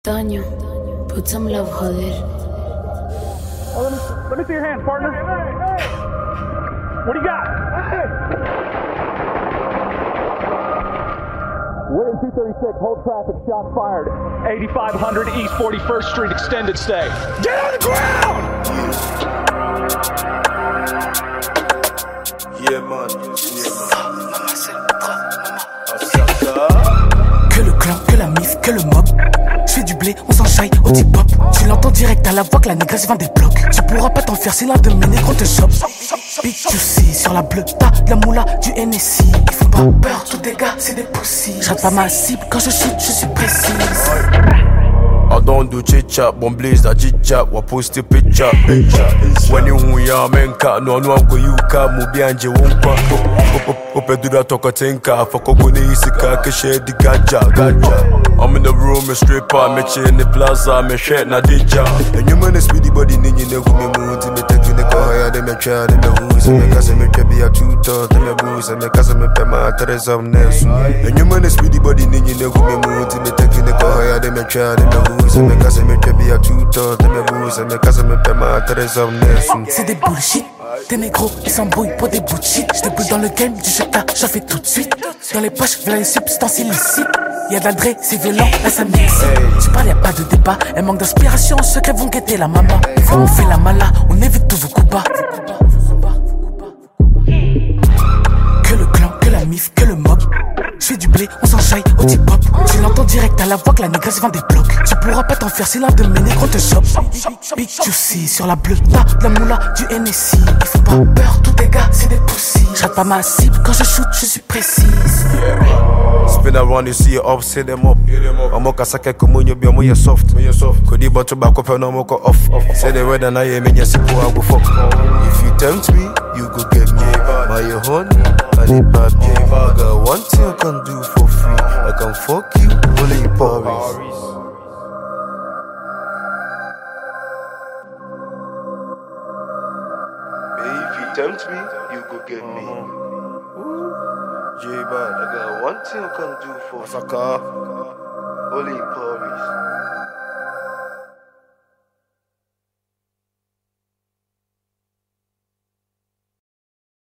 Daño, put some love, joder. Let me see your hands, partner. What do you got? William 236, hold traffic, shots fired. 8500 East 41st Street, extended stay. Get on the ground! Yeah, man. Que le clan, que la mif, que le mob. J'fais du blé, on s'enchaille au tip-hop. Tu l'entends direct à la voix que la négresse vend des blocs. Tu pourras pas t'en faire si l'un de mes négros te chope. Big Juicy, sur la bleue, t'as de la moula, du NSI. Ils font pas peur, tous des gars, c'est des poussies. J'rate pas ma cible, quand je shoot, je suis précise. I don't do chit-chat, bon blaze that chit-chat, wa post a picture. When you ya menka, no I'm go you ka mubi anje wonka. Ope do that talk a tinka, fuck go ne isika, ke share the gaja. I'm in the room, a stripper, me chill in the plaza, me shirt na dija. And you man a speedy body, ninja ne go me mood, me take you the car, higher than me try, than me who's, me cause me be a tutor, than me booze, me cause me pay my Teresa Ness. And you man a speedy body, ninja ne go me mood, me take you the car, higher than me try, than me who's, me cause me be a tutor, than me booze, me cause me pay my Teresa Ness. C'est des bullshit, tes négros, ils s'embrouillent pour des bouts de shit. J'déboule dans le game, du chata, j'en fais tout de suite. Dans les poches, v'là les substances illicites. Y'a de la dré, c'est violent, là ça m'excite. Tu parles, y'a pas de débat, elle manque d'inspiration, ceux qui vont guetter la maman. Une fois on fait la mala, on évite tous vos coups bas. Que le clan, que la mif, que le mob. J'fais du blé, on s'enchaille au tip-hop. Tu l'entends direct à la voix que la négresse vend des blocs. Tu pourras pas t'en faire si l'un de mes négros te chope. Big Juicy, sur la bleue, t'as de la moula, du NSI. Ils font pas peur, tous tes gars, c'est des poussies. J'rate pas ma cible, quand je shoot, je suis précise. Spin around, you see it up, set them up. I'm a sake kumunyo be mo soft. Could you but back up and I'm off. Say the weather na ye me nyasipo I go fuck. If you tempt me, you go get me. My honey, I need papi. I got one thing I can do for free. I can fuck you, only in Paris. If you tempt me, you go get me. J-Bad, I got one thing I can do for Osaka, only in Paris.